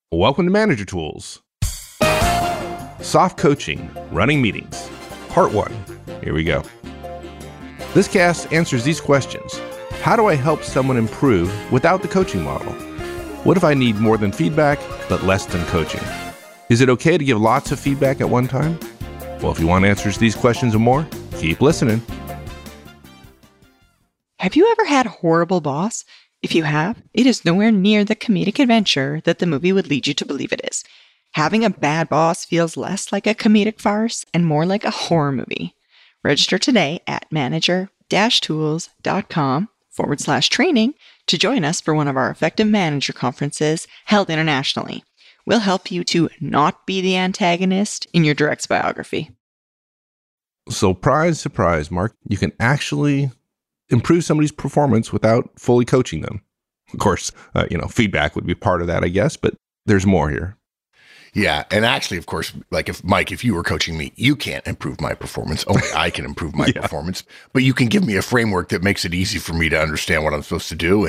Welcome to Manager Tools. Soft Coaching, Running Meetings, Part 1. Here we go. This cast answers these questions. How do I help someone improve without the coaching model? What if I need more than feedback, but less than coaching? Is it okay to give lots of feedback at one time? Well, if you want answers to these questions and more, keep listening. Have you ever had a horrible boss? If you have, it is nowhere near the comedic adventure that the movie would lead you to believe it is. Having a bad boss feels less like a comedic farce and more like a horror movie. Register today at manager-tools.com/training to join us for one of our effective manager conferences held internationally. We'll help you to not be the antagonist in your direct's biography. Surprise, surprise, Mark. You can actually improve somebody's performance without fully coaching them. Of course, feedback would be part of that, I guess, but there's more here. Yeah. And actually, of course, like if you were coaching me, you can't improve my performance. Only I can improve my performance, but you can give me a framework that makes it easy for me to understand what I'm supposed to do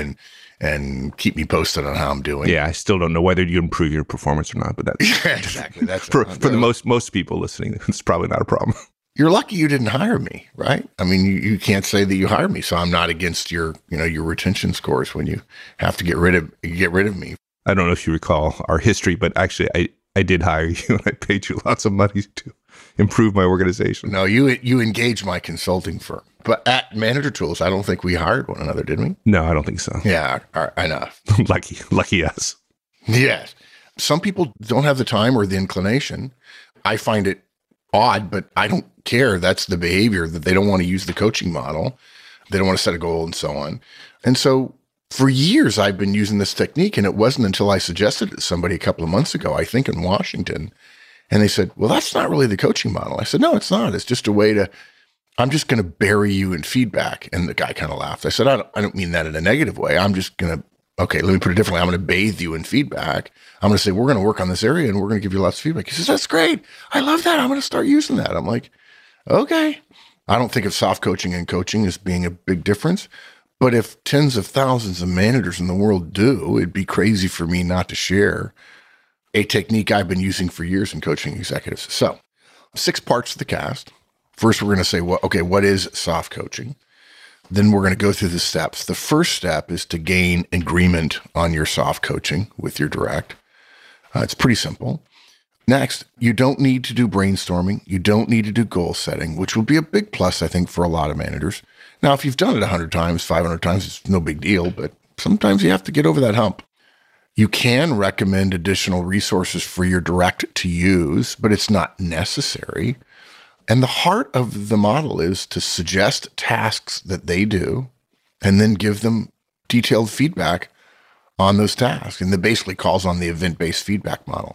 and keep me posted on how I'm doing. Yeah. I still don't know whether you improve your performance or not, but that's exactly. That's for the most people listening, it's probably not a problem. You're lucky you didn't hire me, right? I mean, you can't say that you hired me, so I'm not against your retention scores when you have to get rid of me. I don't know if you recall our history, but actually I did hire you and I paid you lots of money to improve my organization. No, you engaged my consulting firm. But at Manager Tools, I don't think we hired one another, did we? No, I don't think so. Yeah, I know. Lucky us. Yes. Some people don't have the time or the inclination. I find it odd, but I don't care. That's the behavior that they don't want to use the coaching model. They don't want to set a goal and so on. And so for years, I've been using this technique, and it wasn't until I suggested it to somebody a couple of months ago, I think in Washington, and they said, well, that's not really the coaching model. I said, no, it's not. It's just a way I'm just going to bury you in feedback. And the guy kind of laughed. I said, I don't mean that in a negative way. I'm just going to, okay, let me put it differently. I'm going to bathe you in feedback. I'm going to say, we're going to work on this area and we're going to give you lots of feedback. He says, that's great. I love that. I'm going to start using that. I'm like, okay. I don't think of soft coaching and coaching as being a big difference. But if tens of thousands of managers in the world do, it'd be crazy for me not to share a technique I've been using for years in coaching executives. So 6 parts of the cast. First, we're going to say, what is soft coaching? Then we're going to go through the steps. The first step is to gain agreement on your soft coaching with your direct. It's pretty simple. Next, you don't need to do brainstorming. You don't need to do goal setting, which will be a big plus, I think, for a lot of managers. Now, if you've done it 100 times, 500 times, it's no big deal, but sometimes you have to get over that hump. You can recommend additional resources for your direct to use, but it's not necessary. And the heart of the model is to suggest tasks that they do and then give them detailed feedback on those tasks. And that basically calls on the event-based feedback model.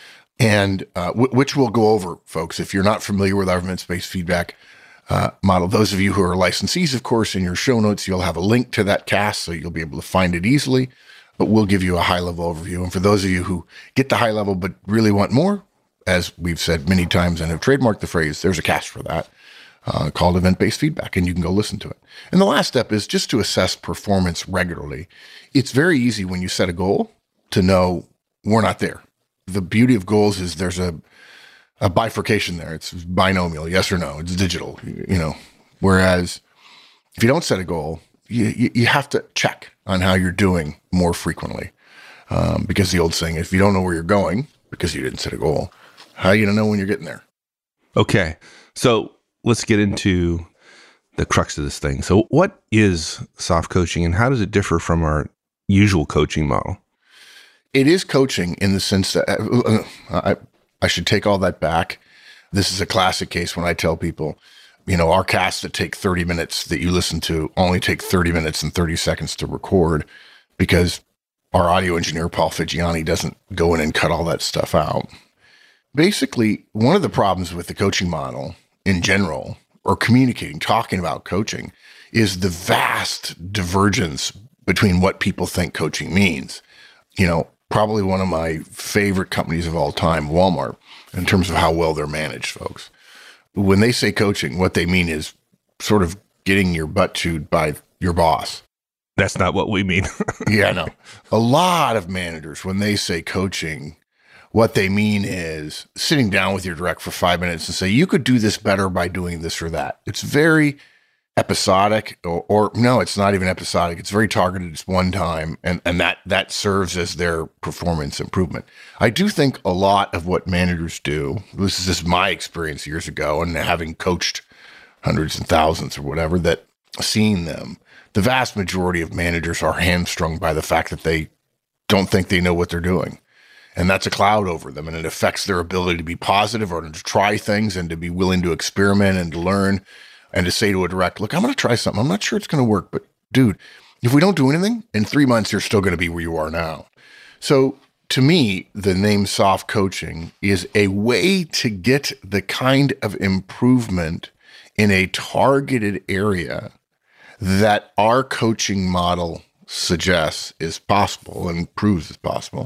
And which we'll go over, folks. If you're not familiar with our event-based feedback model, those of you who are licensees, of course, in your show notes, you'll have a link to that cast, so you'll be able to find it easily. But we'll give you a high-level overview. And for those of you who get the high level but really want more, as we've said many times and have trademarked the phrase, there's a cast for that called event-based feedback, and you can go listen to it. And the last step is just to assess performance regularly. It's very easy when you set a goal to know we're not there. The beauty of goals is there's a bifurcation there. It's binomial, yes or no. It's digital, Whereas if you don't set a goal, you have to check on how you're doing more frequently. Because the old saying, if you don't know where you're going because you didn't set a goal, how are you going to know when you're getting there? Okay. So let's get into the crux of this thing. So what is soft coaching and how does it differ from our usual coaching model? It is coaching in the sense that I should take all that back. This is a classic case when I tell people, our casts that take 30 minutes that you listen to only take 30 minutes and 30 seconds to record because our audio engineer, Paul Figiani, doesn't go in and cut all that stuff out. Basically, one of the problems with the coaching model in general, or talking about coaching, is the vast divergence between what people think coaching means. Probably one of my favorite companies of all time, Walmart, in terms of how well they're managed, folks. When they say coaching, what they mean is sort of getting your butt chewed by your boss. That's not what we mean. Yeah, no. A lot of managers, when they say coaching, what they mean is sitting down with your direct for 5 minutes and say, you could do this better by doing this or that. It's very episodic, or no, it's not even episodic. It's very targeted. It's one time, and that serves as their performance improvement. I do think a lot of what managers do, this is just my experience years ago, and having coached hundreds and thousands or whatever, that seeing them, the vast majority of managers are hamstrung by the fact that they don't think they know what they're doing. And that's a cloud over them, and it affects their ability to be positive or to try things and to be willing to experiment and to learn and to say to a direct, look, I'm going to try something. I'm not sure it's going to work, but dude, if we don't do anything, in 3 months, you're still going to be where you are now. So to me, the name soft coaching is a way to get the kind of improvement in a targeted area that our coaching model suggests is possible and proves is possible,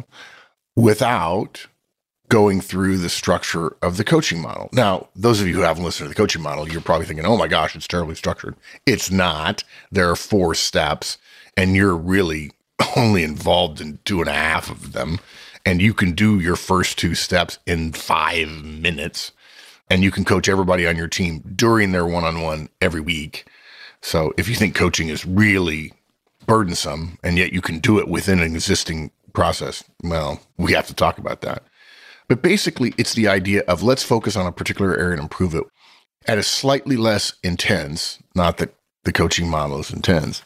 without going through the structure of the coaching model. Now, those of you who haven't listened to the coaching model, you're probably thinking, oh my gosh, it's terribly structured. It's not. There are 4 steps, and you're really only involved in 2.5 of them. And you can do your first 2 steps in 5 minutes, and you can coach everybody on your team during their one-on-one every week. So if you think coaching is really burdensome, and yet you can do it within an existing process, well, we have to talk about that. But basically, it's the idea of let's focus on a particular area and improve it at a slightly less intense, not that the coaching model is intense,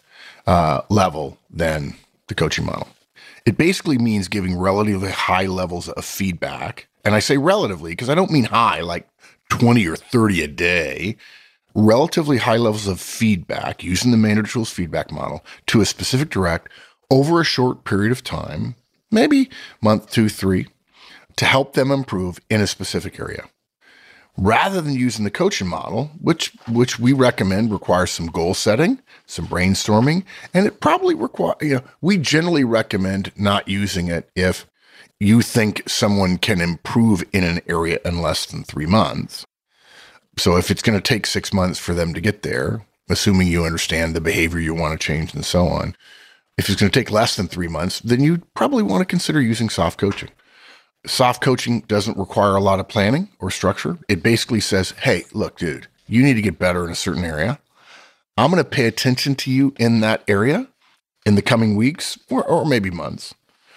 level than the coaching model. It basically means giving relatively high levels of feedback. And I say relatively because I don't mean high, like 20 or 30 a day. Relatively high levels of feedback using the Manager Tools feedback model to a specific direct over a short period of time, maybe month, 2, 3, to help them improve in a specific area. Rather than using the coaching model, which we recommend requires some goal setting, some brainstorming, and it probably we generally recommend not using it if you think someone can improve in an area in less than 3 months. So if it's going to take 6 months for them to get there, assuming you understand the behavior you want to change and so on, if it's going to take less than 3 months, then you probably want to consider using soft coaching. Soft coaching doesn't require a lot of planning or structure. It basically says, hey, look, dude, you need to get better in a certain area. I'm going to pay attention to you in that area in the coming weeks or maybe months,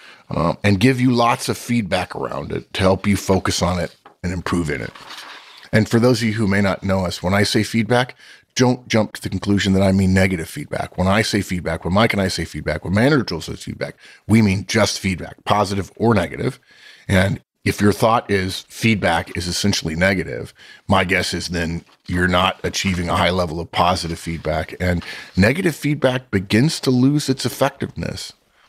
and give you lots of feedback around it to help you focus on it and improve in it. And for those of you who may not know us, when I say feedback, don't jump to the conclusion that I mean negative feedback. When I say feedback, when Mike and I say feedback, when Manager Tools says feedback, we mean just feedback, positive or negative. And if your thought is feedback is essentially negative, my guess is then you're not achieving a high level of positive feedback. And negative feedback begins to lose its effectiveness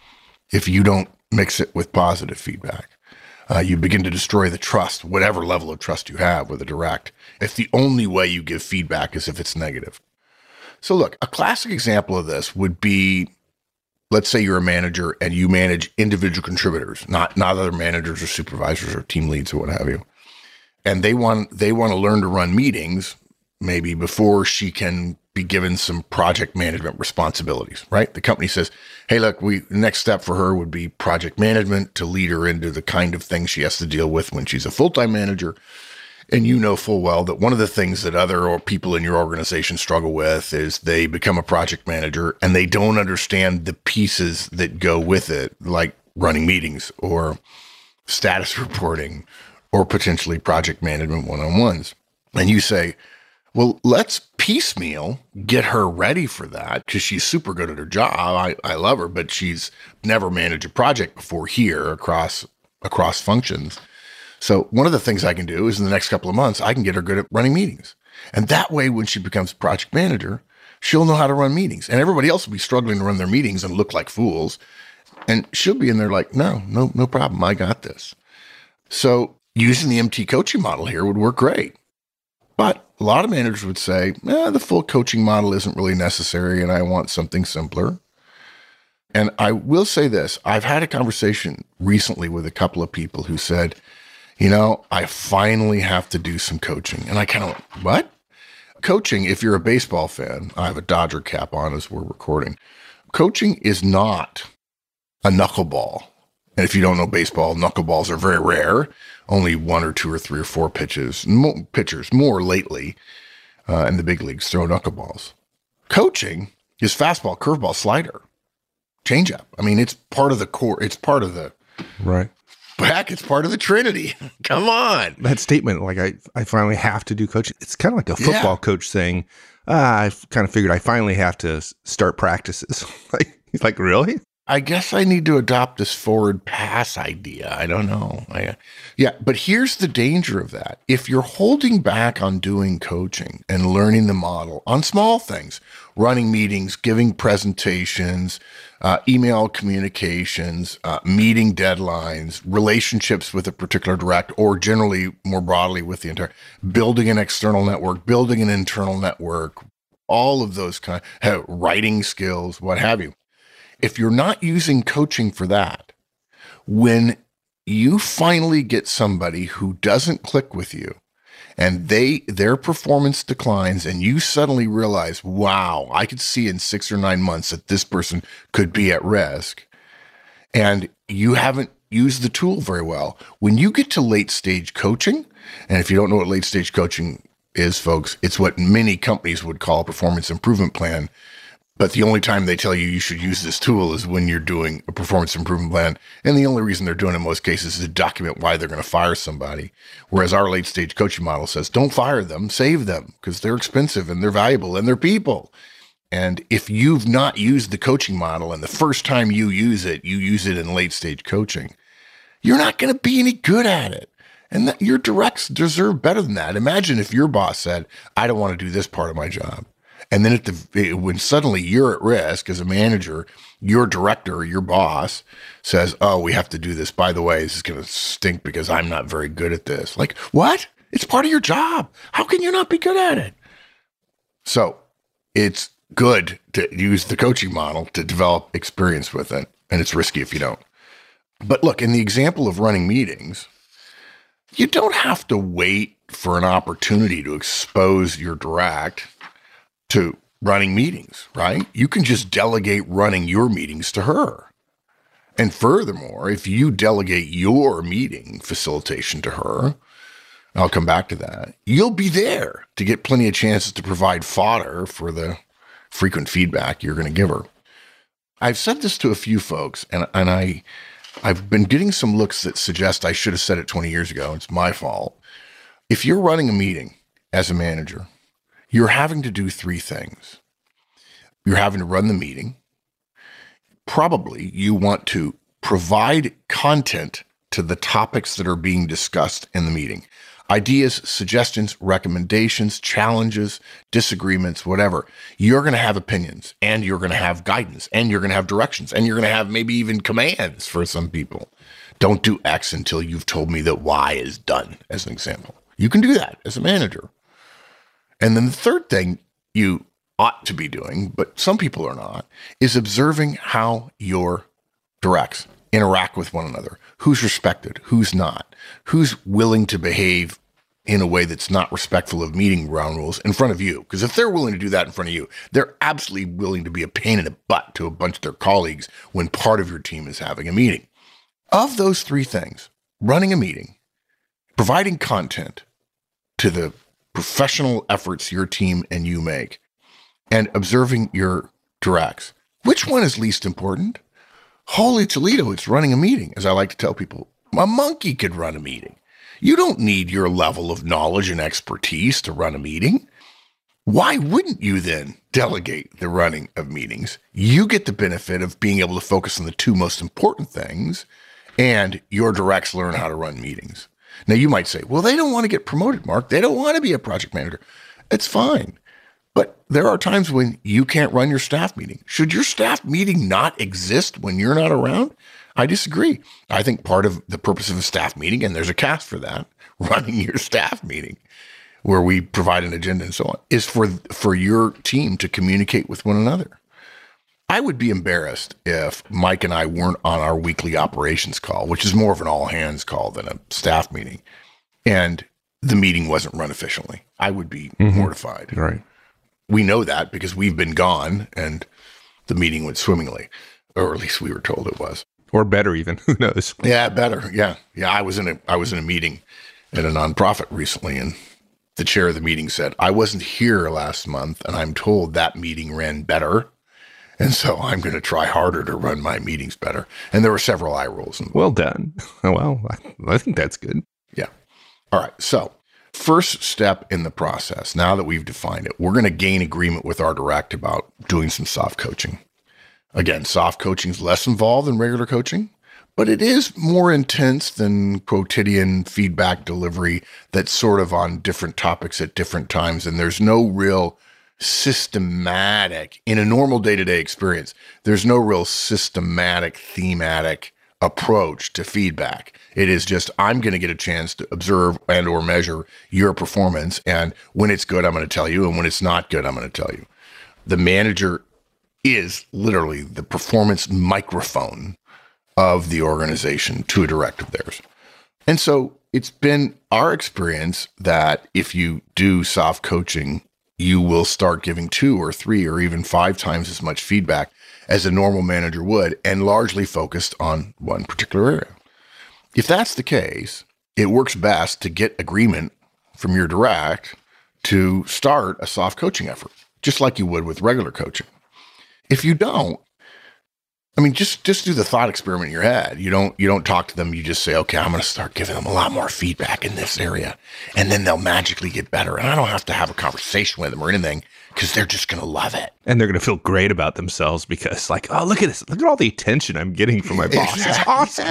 if you don't mix it with positive feedback. You begin to destroy the trust, whatever level of trust you have with a direct, if the only way you give feedback is if it's negative. So look, a classic example of this would be, let's say you're a manager and you manage individual contributors, not other managers or supervisors or team leads or what have you. And they want to learn to run meetings maybe before she can be given some project management responsibilities, right? The company says, hey, look, the next step for her would be project management to lead her into the kind of things she has to deal with when she's a full-time manager. And you know full well that one of the things that other people in your organization struggle with is they become a project manager and they don't understand the pieces that go with it, like running meetings or status reporting or potentially project management one-on-ones. And you say, well, let's piecemeal get her ready for that because she's super good at her job. I love her, but she's never managed a project before here across functions. So one of the things I can do is in the next couple of months, I can get her good at running meetings. And that way, when she becomes project manager, she'll know how to run meetings. And everybody else will be struggling to run their meetings and look like fools. And she'll be in there like, no problem. I got this. So using the MT coaching model here would work great. But a lot of managers would say, the full coaching model isn't really necessary and I want something simpler. And I will say this, I've had a conversation recently with a couple of people who said, I finally have to do some coaching. And I kind of went, what? Coaching, if you're a baseball fan, I have a Dodger cap on as we're recording. coaching is not a knuckleball. And if you don't know baseball, knuckleballs are very rare. Only 1 or 2 or 3 or 4 pitchers more lately in the big leagues throw knuckleballs. Coaching is fastball, curveball, slider, changeup. I mean, it's part of the core. It's part of the right. Heck, it's part of the Trinity. Come on. That statement, like I finally have to do coaching. It's kind of like a football coach saying, I kind of figured I finally have to start practices. He's like, really? I guess I need to adopt this forward pass idea. I don't know. But here's the danger of that. If you're holding back on doing coaching and learning the model on small things, running meetings, giving presentations, email communications, meeting deadlines, relationships with a particular direct, or generally more broadly with the entire, building an external network, building an internal network, all of those writing skills, what have you. If you're not using coaching for that, when you finally get somebody who doesn't click with you and their performance declines and you suddenly realize, wow, I could see in 6 or 9 months that this person could be at risk, and you haven't used the tool very well. When you get to late stage coaching, and if you don't know what late stage coaching is, folks, it's what many companies would call a performance improvement plan. But the only time they tell you should use this tool is when you're doing a performance improvement plan. And the only reason they're doing it in most cases is to document why they're going to fire somebody. Whereas our late stage coaching model says, don't fire them, save them, because they're expensive and they're valuable and they're people. And if you've not used the coaching model and the first time you use it in late stage coaching, you're not going to be any good at it. And your directs deserve better than that. Imagine if your boss said, I don't want to do this part of my job. And then when suddenly you're at risk as a manager, your director, your boss says, oh, we have to do this. By the way, this is going to stink because I'm not very good at this. Like, what? It's part of your job. How can you not be good at it? So it's good to use the coaching model to develop experience with it. And it's risky if you don't. But look, in the example of running meetings, you don't have to wait for an opportunity to expose your direct to running meetings, right? You can just delegate running your meetings to her. And furthermore, if you delegate your meeting facilitation to her, I'll come back to that, you'll be there to get plenty of chances to provide fodder for the frequent feedback you're going to give her. I've said this to a few folks, and I've been getting some looks that suggest I should have said it 20 years ago. It's my fault. If you're running a meeting as a manager, you're having to do 3 things. You're having to run the meeting. Probably you want to provide content to the topics that are being discussed in the meeting. Ideas, suggestions, recommendations, challenges, disagreements, whatever. You're going to have opinions, and you're going to have guidance, and you're going to have directions, and you're going to have maybe even commands for some people. Don't do X until you've told me that Y is done, as an example. You can do that as a manager. And then the third thing you ought to be doing, but some people are not, is observing how your directs interact with one another. Who's respected, who's not, who's willing to behave in a way that's not respectful of meeting ground rules in front of you. Because if they're willing to do that in front of you, they're absolutely willing to be a pain in the butt to a bunch of their colleagues when part of your team is having a meeting. Of those 3 things, running a meeting, providing content to the professional efforts your team and you make, and observing your directs, which one is least important? Holy Toledo, it's running a meeting. As I like to tell people, a monkey could run a meeting. You don't need your level of knowledge and expertise to run a meeting. Why wouldn't you then delegate the running of meetings? You get the benefit of being able to focus on the 2 most important things, and your directs learn how to run meetings. Now, you might say, well, they don't want to get promoted, Mark. They don't want to be a project manager. It's fine. But there are times when you can't run your staff meeting. Should your staff meeting not exist when you're not around? I disagree. I think part of the purpose of a staff meeting, and there's a cast for that, running your staff meeting, where we provide an agenda and so on, is for your team to communicate with one another. I would be embarrassed if Mike and I weren't on our weekly operations call, which is more of an all-hands call than a staff meeting, and the meeting wasn't run efficiently. I would be mortified. Right. We know that because we've been gone, and the meeting went swimmingly, or at least we were told it was. Or better even, who knows? Yeah, better. Yeah. I was in a meeting at a nonprofit recently, and the chair of the meeting said, I wasn't here last month, and I'm told that meeting ran better. And so I'm going to try harder to run my meetings better. And there were several eye rolls. Well done. Well, I think that's good. Yeah. All right. So first step in the process, now that we've defined it, we're going to gain agreement with our direct about doing some soft coaching. Again, soft coaching is less involved than regular coaching, but it is more intense than quotidian feedback delivery that's sort of on different topics at different times. And there's no real systematic, in a normal day-to-day experience, there's no real systematic, thematic approach to feedback. It is just, I'm going to get a chance to observe and or measure your performance. And when it's good, I'm going to tell you. And when it's not good, I'm going to tell you. The manager is literally the performance microphone of the organization to a direct of theirs. And so it's been our experience that if you do soft coaching, you will start giving 2 or 3 or even 5 times as much feedback as a normal manager would, and largely focused on one particular area. If that's the case, it works best to get agreement from your direct to start a soft coaching effort, just like you would with regular coaching. If you don't, I mean, just do the thought experiment in your head. You don't talk to them. You just say, okay, I'm going to start giving them a lot more feedback in this area, and then they'll magically get better. And I don't have to have a conversation with them or anything because they're just going to love it. And they're going to feel great about themselves because, like, oh, look at this. Look at all the attention I'm getting from my boss. It's awesome.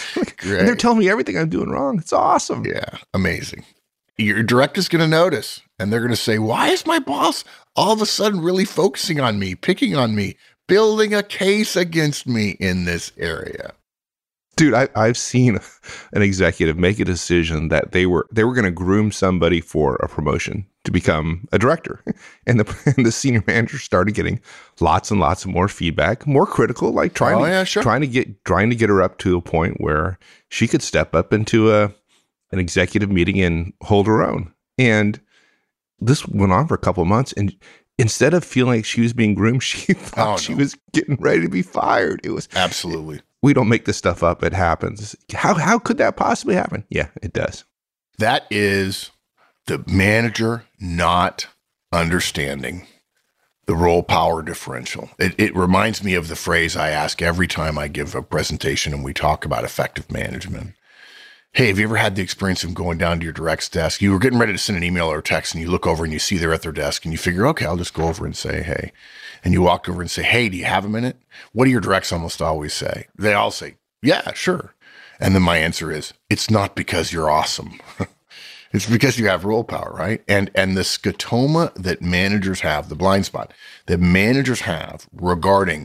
And they're telling me everything I'm doing wrong. It's awesome. Yeah, amazing. Your direct is going to notice, and they're going to say, why is my boss all of a sudden really focusing on me, picking on me, building a case against me in this area? Dude, I've seen an executive make a decision that they were going to groom somebody for a promotion to become a director, and the senior manager started getting lots and lots of more feedback, more critical, like trying to get her up to a point where she could step up into an executive meeting and hold her own. And this went on for a couple of months, and instead of feeling like she was being groomed, she thought she was getting ready to be fired. It was absolutely. We don't make this stuff up. It happens. How could that possibly happen? Yeah, it does. That is the manager not understanding the role power differential. It reminds me of the phrase I ask every time I give a presentation and we talk about effective management. Hey, have you ever had the experience of going down to your direct's desk? You were getting ready to send an email or a text, and you look over and you see they're at their desk, and you figure, okay, I'll just go over and say, hey. And you walk over and say, hey, do you have a minute? What do your directs almost always say? They all say, yeah, sure. And then my answer is, it's not because you're awesome. It's because you have role power, right? And the scotoma that managers have, the blind spot that managers have regarding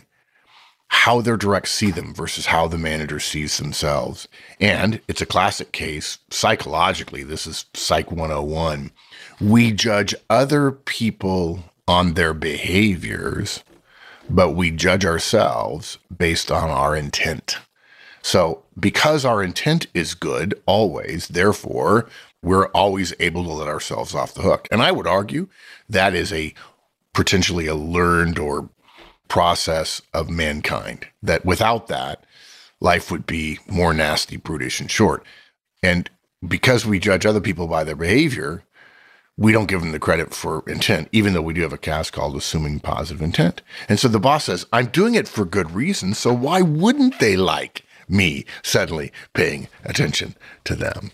how their directs see them versus how the manager sees themselves. And it's a classic case psychologically. This is Psych 101. We judge other people on their behaviors, but we judge ourselves based on our intent. So because our intent is good always, therefore, we're always able to let ourselves off the hook. And I would argue that is potentially a learned or process of mankind, that without that, life would be more nasty, brutish, and short. And because we judge other people by their behavior, we don't give them the credit for intent, even though we do have a cast called assuming positive intent. And so the boss says, I'm doing it for good reason, so why wouldn't they like me suddenly paying attention to them?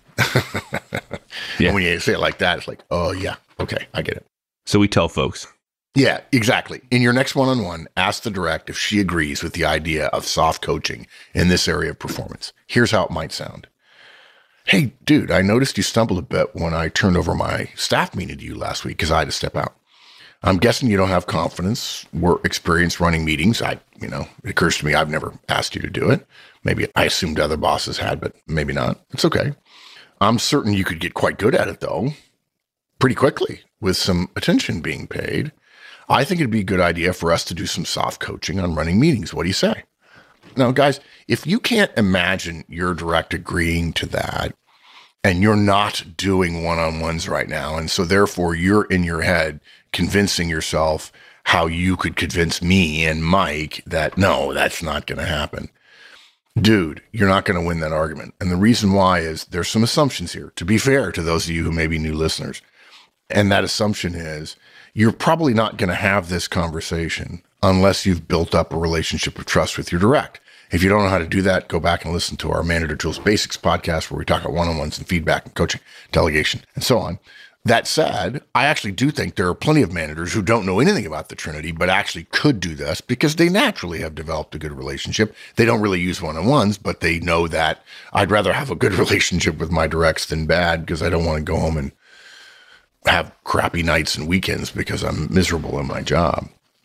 Yeah. And when you say it like that, it's like, oh yeah, okay, I get it. So we tell folks. Yeah, exactly. In your next one-on-one, ask the direct if she agrees with the idea of soft coaching in this area of performance. Here's how it might sound. Hey, dude, I noticed you stumbled a bit when I turned over my staff meeting to you last week because I had to step out. I'm guessing you don't have confidence or experience running meetings. It occurs to me I've never asked you to do it. Maybe I assumed other bosses had, but maybe not. It's okay. I'm certain you could get quite good at it, though, pretty quickly with some attention being paid. I think it'd be a good idea for us to do some soft coaching on running meetings. What do you say? Now, guys, if you can't imagine your direct agreeing to that, and you're not doing one-on-ones right now, and so therefore you're in your head convincing yourself how you could convince me and Mike that, no, that's not going to happen. Dude, you're not going to win that argument. And the reason why is there's some assumptions here, to be fair to those of you who may be new listeners. And that assumption is you're probably not going to have this conversation unless you've built up a relationship of trust with your direct. If you don't know how to do that, go back and listen to our Manager Tools Basics podcast where we talk about one-on-ones and feedback and coaching, delegation, and so on. That said, I actually do think there are plenty of managers who don't know anything about the Trinity, but actually could do this because they naturally have developed a good relationship. They don't really use one-on-ones, but they know that I'd rather have a good relationship with my directs than bad because I don't want to go home and have crappy nights and weekends because I'm miserable in my job.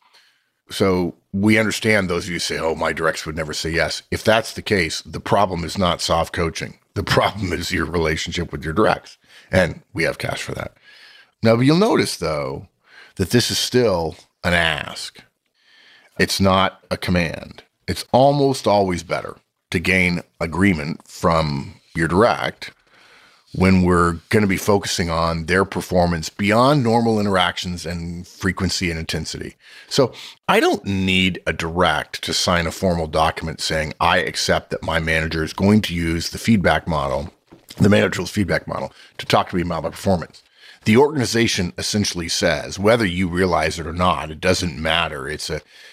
So we understand those of you who say, oh, my directs would never say yes. If that's the case, the problem is not soft coaching. The problem is your relationship with your directs. And we have cash for that. Now, you'll notice, though, that this is still an ask. It's not a command. It's almost always better to gain agreement from your direct when we're going to be focusing on their performance beyond normal interactions and frequency and intensity. So I don't need a direct to sign a formal document saying, I accept that my manager is going to use the feedback model, the Manager Tools feedback model, to talk to me about my performance. The organization essentially says, whether you realize it or not, it doesn't matter. It's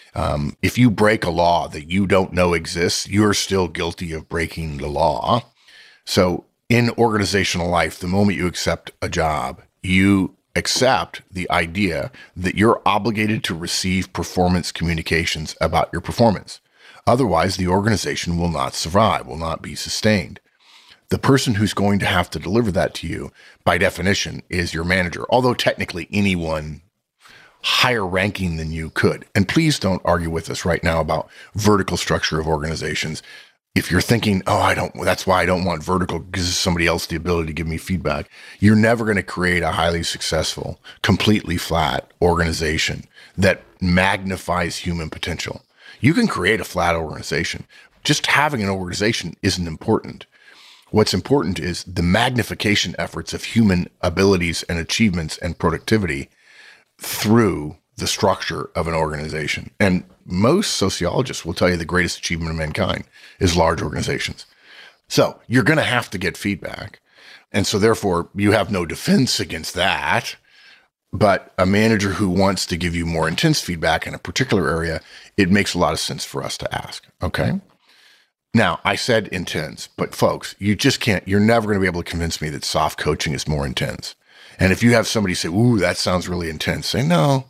if you break a law that you don't know exists, you're still guilty of breaking the law. So in organizational life, the moment you accept a job, you accept the idea that you're obligated to receive performance communications about your performance. Otherwise, the organization will not survive, will not be sustained. The person who's going to have to deliver that to you, by definition, is your manager, although technically anyone higher ranking than you could. And please don't argue with us right now about vertical structure of organizations. If you're thinking, that's why I don't want vertical, because somebody else the ability to give me feedback, you're never going to create a highly successful, completely flat organization that magnifies human potential. You can create a flat organization. Just having an organization isn't important. What's important is the magnification efforts of human abilities and achievements and productivity through the structure of an organization. And most sociologists will tell you the greatest achievement of mankind is large organizations. So you're going to have to get feedback. And so therefore you have no defense against that. But a manager who wants to give you more intense feedback in a particular area, it makes a lot of sense for us to ask. Okay. Now, I said intense, but folks, you're never going to be able to convince me that soft coaching is more intense. And if you have somebody say, ooh, that sounds really intense, say, no,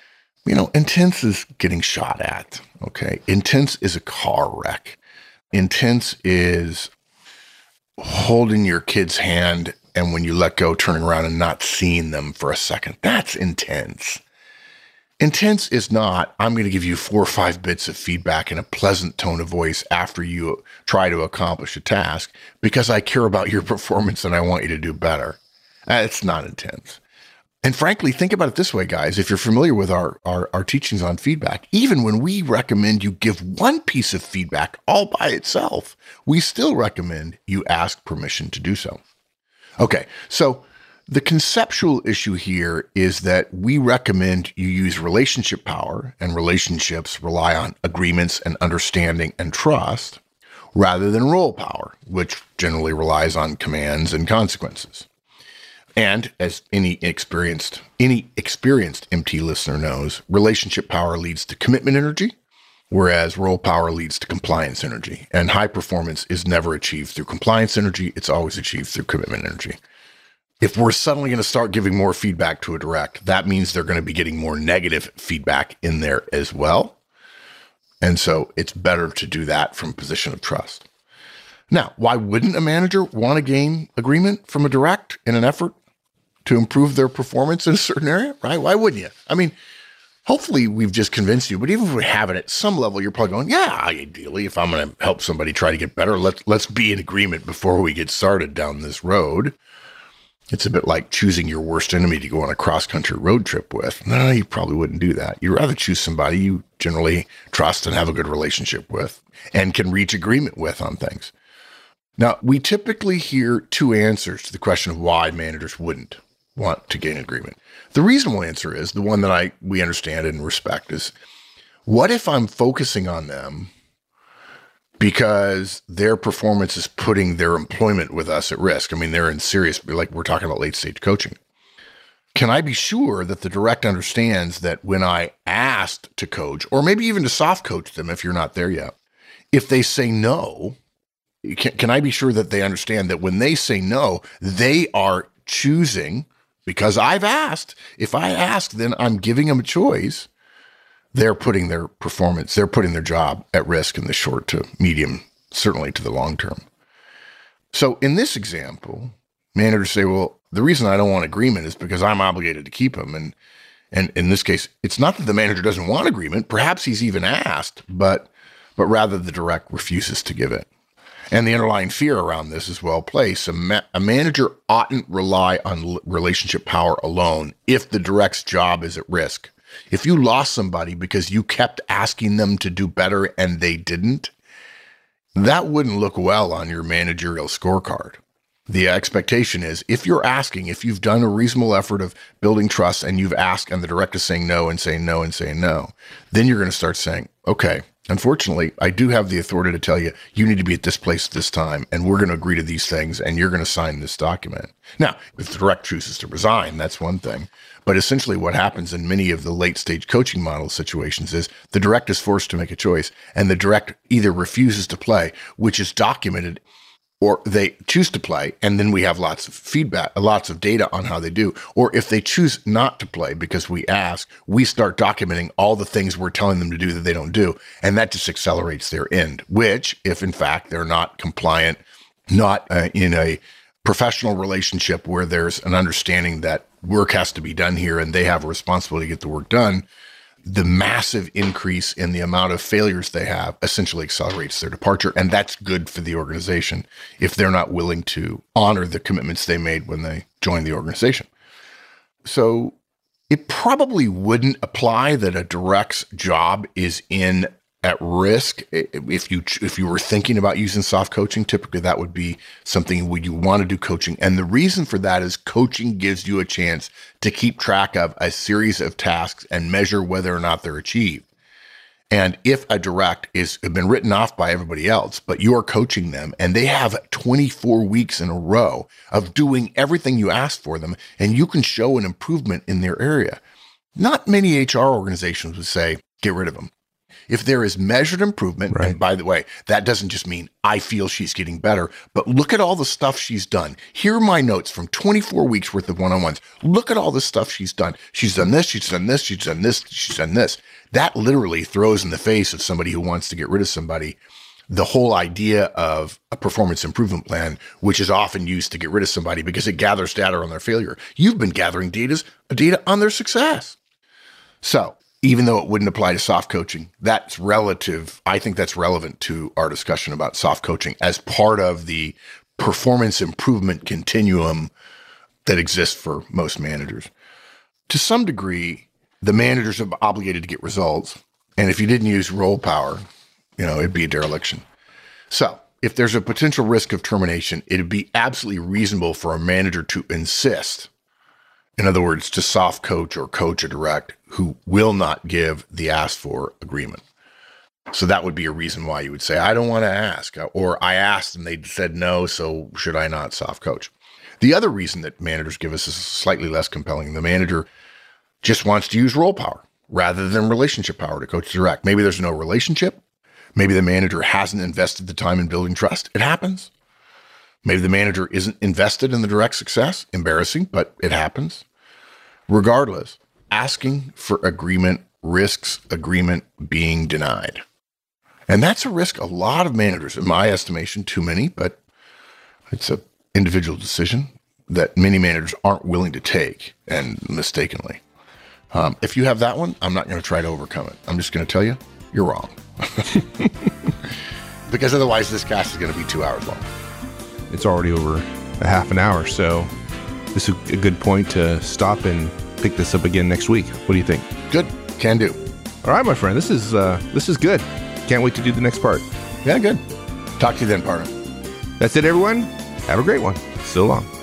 intense is getting shot at. Okay. Intense is a car wreck. Intense is holding your kid's hand and when you let go, turning around and not seeing them for a second. That's intense. Intense is not, I'm going to give you 4 or 5 bits of feedback in a pleasant tone of voice after you try to accomplish a task because I care about your performance and I want you to do better. It's not intense. And frankly, think about it this way, guys. If you're familiar with our teachings on feedback, even when we recommend you give one piece of feedback all by itself, we still recommend you ask permission to do so. Okay, so the conceptual issue here is that we recommend you use relationship power, and relationships rely on agreements and understanding and trust, rather than role power, which generally relies on commands and consequences. And as any experienced MT listener knows, relationship power leads to commitment energy, whereas role power leads to compliance energy. And high performance is never achieved through compliance energy. It's always achieved through commitment energy. If we're suddenly going to start giving more feedback to a direct, that means they're going to be getting more negative feedback in there as well. And so it's better to do that from a position of trust. Now, why wouldn't a manager want to gain agreement from a direct in an effort to improve their performance in a certain area, right? Why wouldn't you? I mean, hopefully we've just convinced you, but even if we haven't, at some level, you're probably going, yeah, ideally, if I'm going to help somebody try to get better, let's be in agreement before we get started down this road. It's a bit like choosing your worst enemy to go on a cross-country road trip with. No, you probably wouldn't do that. You'd rather choose somebody you generally trust and have a good relationship with and can reach agreement with on things. Now, we typically hear 2 answers to the question of why managers wouldn't want to gain agreement? The reasonable answer is the one that we understand and respect is, what if I'm focusing on them because their performance is putting their employment with us at risk? I mean, they're in serious, like we're talking about late stage coaching. Can I be sure that the direct understands that when I asked to coach, or maybe even to soft coach them if you're not there yet, if they say no, can I be sure that they understand that when they say no, they are choosing, because I've asked, if I ask, then I'm giving them a choice. They're putting their performance, they're putting their job at risk in the short to medium, certainly to the long term. So in this example, managers say, well, the reason I don't want agreement is because I'm obligated to keep them. And in this case, it's not that the manager doesn't want agreement. Perhaps he's even asked, but rather the direct refuses to give it. And the underlying fear around this is well placed. A manager oughtn't rely on relationship power alone if the direct's job is at risk. If you lost somebody because you kept asking them to do better and they didn't, that wouldn't look well on your managerial scorecard. The expectation is if you're asking, if you've done a reasonable effort of building trust and you've asked and the director is saying no and saying no and saying no, then you're going to start saying, okay, unfortunately, I do have the authority to tell you, you need to be at this place at this time, and we're going to agree to these things, and you're going to sign this document. Now, if the direct chooses to resign, that's one thing. But essentially what happens in many of the late stage coaching model situations is the direct is forced to make a choice, and the direct either refuses to play, which is documented, or they choose to play, and then we have lots of feedback, lots of data on how they do. Or if they choose not to play because we ask, we start documenting all the things we're telling them to do that they don't do. And that just accelerates their end, which if in fact they're not compliant, not in a professional relationship where there's an understanding that work has to be done here and they have a responsibility to get the work done, the massive increase in the amount of failures they have essentially accelerates their departure. And that's good for the organization if they're not willing to honor the commitments they made when they joined the organization. So it probably wouldn't apply that a direct's job is at risk. If you were thinking about using soft coaching, typically that would be something where you want to do coaching. And the reason for that is coaching gives you a chance to keep track of a series of tasks and measure whether or not they're achieved. And if a direct has been written off by everybody else, but you're coaching them and they have 24 weeks in a row of doing everything you asked for them, and you can show an improvement in their area, not many HR organizations would say, get rid of them. If there is measured improvement, right. And by the way, that doesn't just mean I feel she's getting better, but look at all the stuff she's done. Here are my notes from 24 weeks worth of one-on-ones. Look at all the stuff she's done. She's done this, she's done this, she's done this, she's done this. That literally throws in the face of somebody who wants to get rid of somebody the whole idea of a performance improvement plan, which is often used to get rid of somebody because it gathers data on their failure. You've been gathering data on their success. So, even though it wouldn't apply to soft coaching, that's relative. I think that's relevant to our discussion about soft coaching as part of the performance improvement continuum that exists for most managers. To some degree, the managers are obligated to get results. And if you didn't use role power, it'd be a dereliction. So if there's a potential risk of termination, it'd be absolutely reasonable for a manager to insist, in other words, to soft coach or coach a direct who will not give the asked for agreement. So that would be a reason why you would say, I don't want to ask, or I asked and they said no, so should I not soft coach? The other reason that managers give us is slightly less compelling. The manager just wants to use role power rather than relationship power to coach direct. Maybe there's no relationship. Maybe the manager hasn't invested the time in building trust. It happens. Maybe the manager isn't invested in the direct success. Embarrassing, but it happens. Regardless, asking for agreement risks agreement being denied. And that's a risk a lot of managers, in my estimation, too many, but it's an individual decision that many managers aren't willing to take, and mistakenly. If you have that one, I'm not going to try to overcome it. I'm just going to tell you, you're wrong. Because otherwise this cast is going to be 2 hours long. It's already over a half an hour, so this is a good point to stop and pick this up again next week. What do you think? Good. Can do. All right, my friend. This is good. Can't wait to do the next part. Yeah, good. Talk to you then, partner. That's it, everyone. Have a great one. So long.